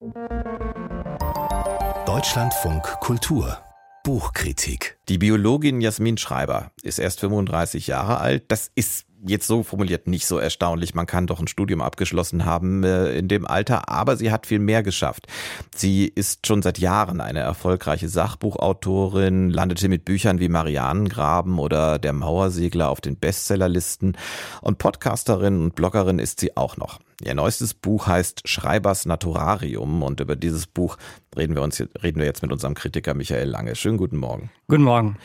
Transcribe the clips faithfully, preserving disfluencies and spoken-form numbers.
Deutschlandfunk Kultur Buchkritik. Die Biologin Jasmin Schreiber ist erst fünfunddreißig Jahre alt. Das ist jetzt so formuliert nicht so erstaunlich. Man kann doch ein Studium abgeschlossen haben äh, in dem Alter, aber sie hat viel mehr geschafft. Sie ist schon seit Jahren eine erfolgreiche Sachbuchautorin, landete mit Büchern wie Marianengraben oder Der Mauersegler auf den Bestsellerlisten, und Podcasterin und Bloggerin ist sie auch noch. Ihr neuestes Buch heißt Schreibers Naturarium, und über dieses Buch reden wir uns reden wir jetzt mit unserem Kritiker Michael Lange. Schönen guten Morgen. Guten Morgen.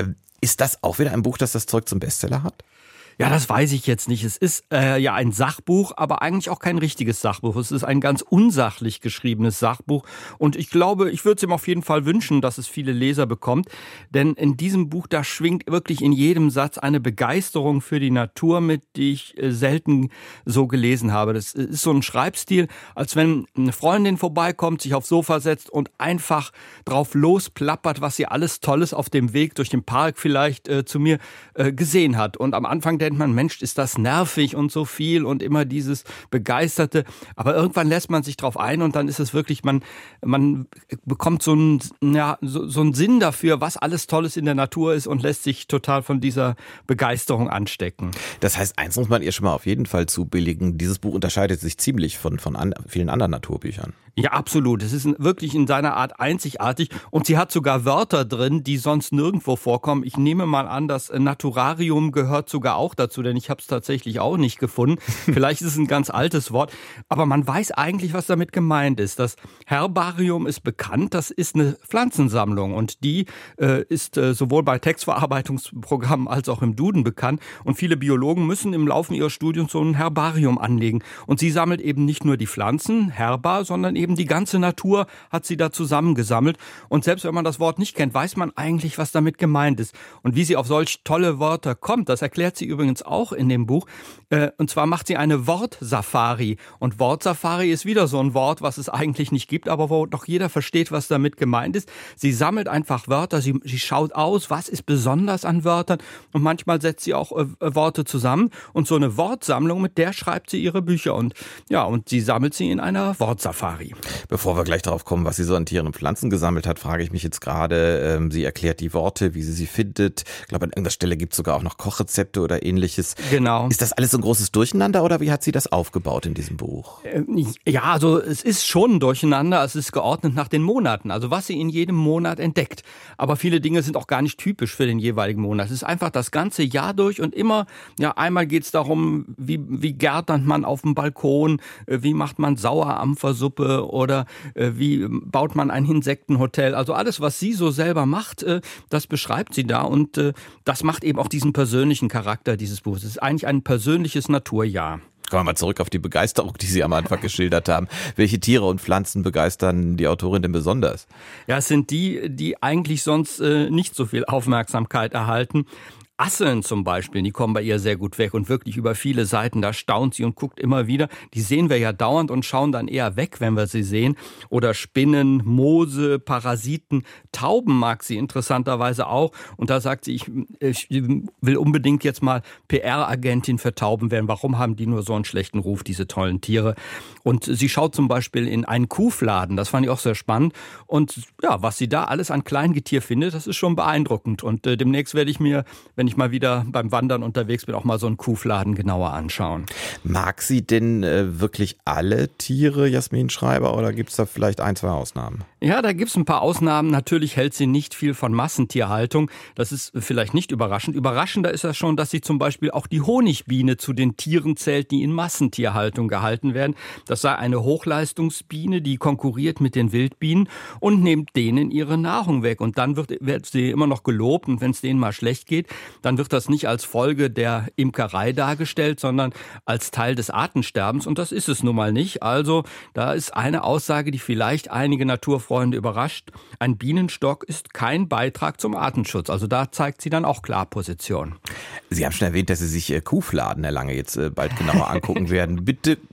Ist das auch wieder ein Buch, das das Zeug zum Bestseller hat? Ja, das weiß ich jetzt nicht. Es ist äh, ja ein Sachbuch, aber eigentlich auch kein richtiges Sachbuch. Es ist ein ganz unsachlich geschriebenes Sachbuch. Und ich glaube, ich würde es ihm auf jeden Fall wünschen, dass es viele Leser bekommt. Denn in diesem Buch, da schwingt wirklich in jedem Satz eine Begeisterung für die Natur mit, die ich äh, selten so gelesen habe. Das ist so ein Schreibstil, als wenn eine Freundin vorbeikommt, sich aufs Sofa setzt und einfach drauf losplappert, was sie alles Tolles auf dem Weg durch den Park vielleicht äh, zu mir äh, gesehen hat. Und am Anfang denkt man, Mensch, ist das nervig und so viel und immer dieses Begeisterte. Aber irgendwann lässt man sich drauf ein und dann ist es wirklich, man, man bekommt so einen, ja, so, so einen Sinn dafür, was alles Tolles in der Natur ist, und lässt sich total von dieser Begeisterung anstecken. Das heißt, eins muss man ihr schon mal auf jeden Fall zubilligen. Dieses Buch unterscheidet sich ziemlich von, von an, vielen anderen Naturbüchern. Ja, absolut. Es ist wirklich in seiner Art einzigartig, und sie hat sogar Wörter drin, die sonst nirgendwo vorkommen. Ich nehme mal an, das Naturarium gehört sogar auch dazu, denn ich habe es tatsächlich auch nicht gefunden. Vielleicht ist es ein ganz altes Wort, aber man weiß eigentlich, was damit gemeint ist. Das Herbarium ist bekannt, das ist eine Pflanzensammlung, und die äh, ist äh, sowohl bei Textverarbeitungsprogrammen als auch im Duden bekannt, und viele Biologen müssen im Laufe ihres Studiums so ein Herbarium anlegen, und sie sammelt eben nicht nur die Pflanzen, Herbar, sondern eben die ganze Natur hat sie da zusammengesammelt, und selbst wenn man das Wort nicht kennt, weiß man eigentlich, was damit gemeint ist. Und wie sie auf solch tolle Wörter kommt, das erklärt sie übrigens auch in dem Buch. Und zwar macht sie eine Wortsafari. Und Wortsafari ist wieder so ein Wort, was es eigentlich nicht gibt, aber wo doch jeder versteht, was damit gemeint ist. Sie sammelt einfach Wörter, sie, sie schaut aus, was ist besonders an Wörtern, und manchmal setzt sie auch äh, Worte zusammen. Und so eine Wortsammlung, mit der schreibt sie ihre Bücher. Und ja, und sie sammelt sie in einer Wortsafari. Bevor wir gleich darauf kommen, was sie so an Tieren und Pflanzen gesammelt hat, frage ich mich jetzt gerade, ähm, sie erklärt die Worte, wie sie sie findet. Ich glaube, an irgendeiner Stelle gibt es sogar auch noch Kochrezepte oder ähnliches. Genau. Ist das alles so ein großes Durcheinander, oder wie hat sie das aufgebaut in diesem Buch? Ja, also es ist schon ein Durcheinander. Es ist geordnet nach den Monaten, also was sie in jedem Monat entdeckt. Aber viele Dinge sind auch gar nicht typisch für den jeweiligen Monat. Es ist einfach das ganze Jahr durch, und immer, ja, einmal geht es darum, wie, wie gärtnernt man auf dem Balkon, wie macht man Sauerampfersuppe oder äh, wie baut man ein Insektenhotel. Also alles, was sie so selber macht, äh, das beschreibt sie da, und äh, das macht eben auch diesen persönlichen Charakter dieses Buches. Es ist eigentlich ein persönliches Naturjahr. Kommen wir mal zurück auf die Begeisterung, die Sie am Anfang geschildert haben. Welche Tiere und Pflanzen begeistern die Autorin denn besonders? Ja, es sind die, die eigentlich sonst äh, nicht so viel Aufmerksamkeit erhalten. Asseln zum Beispiel, die kommen bei ihr sehr gut weg und wirklich über viele Seiten, da staunt sie und guckt immer wieder. Die sehen wir ja dauernd und schauen dann eher weg, wenn wir sie sehen. Oder Spinnen, Moose, Parasiten, Tauben mag sie interessanterweise auch. Und da sagt sie, ich, ich will unbedingt jetzt mal P R-Agentin für Tauben werden. Warum haben die nur so einen schlechten Ruf, diese tollen Tiere? Und sie schaut zum Beispiel in einen Kuhfladen, das fand ich auch sehr spannend. Und ja, was sie da alles an Kleingetier findet, das ist schon beeindruckend. Und äh, demnächst werde ich mir, wenn ich mal wieder beim Wandern unterwegs bin, auch mal so einen Kuhfladen genauer anschauen. Mag sie denn äh, wirklich alle Tiere, Jasmin Schreiber, oder gibt es da vielleicht ein, zwei Ausnahmen? Ja, da gibt es ein paar Ausnahmen. Natürlich hält sie nicht viel von Massentierhaltung. Das ist vielleicht nicht überraschend. Überraschender ist das schon, dass sie zum Beispiel auch die Honigbiene zu den Tieren zählt, die in Massentierhaltung gehalten werden. Das sei eine Hochleistungsbiene, die konkurriert mit den Wildbienen und nimmt denen ihre Nahrung weg. Und dann wird, wird sie immer noch gelobt. Und wenn es denen mal schlecht geht, dann wird das nicht als Folge der Imkerei dargestellt, sondern als Teil des Artensterbens. Und das ist es nun mal nicht. Also da ist eine Aussage, die vielleicht einige Naturfreunde überrascht. Ein Bienenstock ist kein Beitrag zum Artenschutz. Also da zeigt sie dann auch klar Position. Sie haben schon erwähnt, dass Sie sich Kuhfladen, Herr Lange, jetzt bald genauer angucken werden. Bitte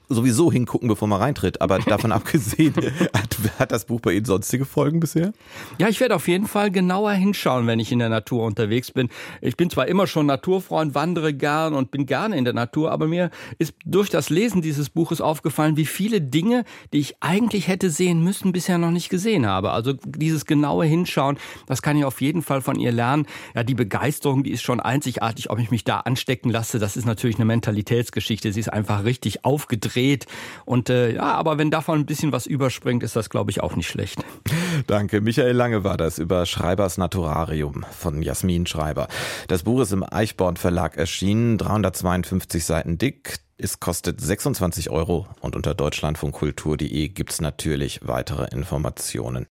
sowieso hingucken, bevor man reintritt. Aber davon abgesehen, hat, hat das Buch bei Ihnen sonstige Folgen bisher? Ja, ich werde auf jeden Fall genauer hinschauen, wenn ich in der Natur unterwegs bin. Ich bin zwar immer schon Naturfreund, wandere gern und bin gerne in der Natur, aber mir ist durch das Lesen dieses Buches aufgefallen, wie viele Dinge, die ich eigentlich hätte sehen müssen, bisher noch nicht gesehen habe. Also dieses genaue Hinschauen, das kann ich auf jeden Fall von ihr lernen. Ja, die Begeisterung, die ist schon einzigartig. Ob ich mich da anstecken lasse, das ist natürlich eine Mentalitätsgeschichte. Sie ist einfach richtig aufgedreht. Und äh, ja, aber wenn davon ein bisschen was überspringt, ist das, glaube ich, auch nicht schlecht. Danke. Michael Lange war das über Schreibers Naturarium von Jasmin Schreiber. Das Buch ist im Eichborn Verlag erschienen, dreihundertzweiundfünfzig Seiten dick. Es kostet sechsundzwanzig Euro und unter deutschlandfunkkultur punkt de gibt's natürlich weitere Informationen.